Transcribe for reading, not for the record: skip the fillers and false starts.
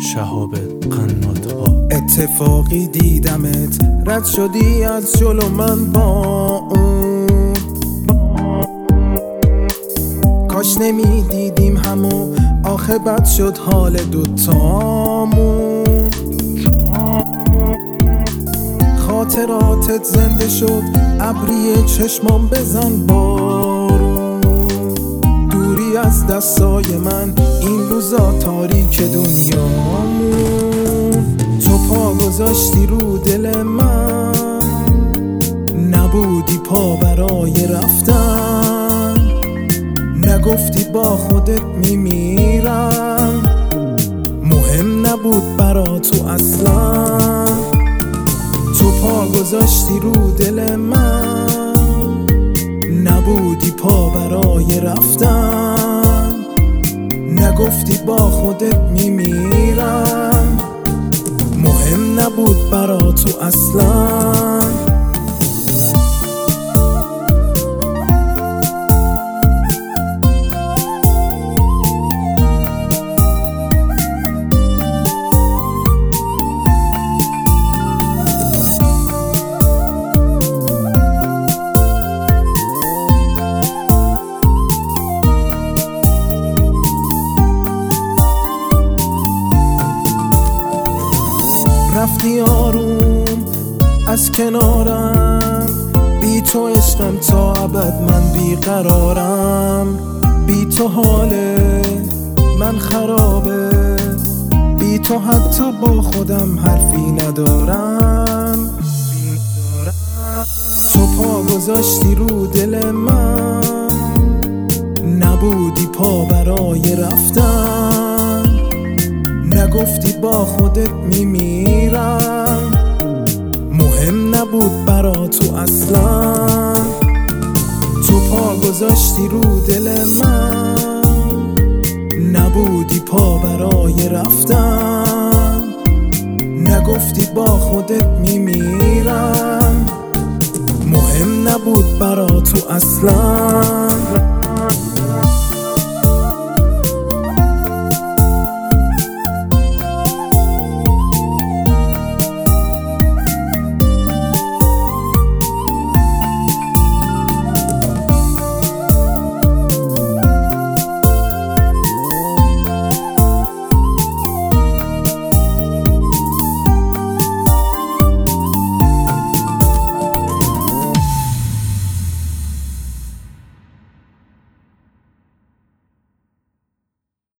شهاب قنات‌ها. اتفاقی دیدمت رد شدی از جلو من با اون، کاش نمی دیدیم همو، آخه بد شد حال دوتامون. خاطراتت زنده شد ابری چشمام بزن بارون، دوری از دستای من این روزا تاریک دنیامون. تو پا گذاشتی رو دل من، نبودی پا برای رفتن، نگفتی با خودت میمیرم، مهم نبود برا تو اصلا. تو پا گذاشتی رو دل من، نبودی پا برای رفتن، نگفتی با خودت میمیرم، مهم نبود برا تو اصلا. رفتی آروم از کنارم، بی تو عشقم تا ابد من بیقرارم، بی تو حال من خرابه، بی تو حتی با خودم حرفی ندارم. تو پا گذاشتی رو دل من، نبودی پا برای رفتن، نگفتی با خودت میمیرم، مهم نبود برا تو اصلا. تو پا گذاشتی رو دل من، نبودی پا برای رفتن، نگفتی با خودت میمیرم، مهم نبود برا تو اصلا.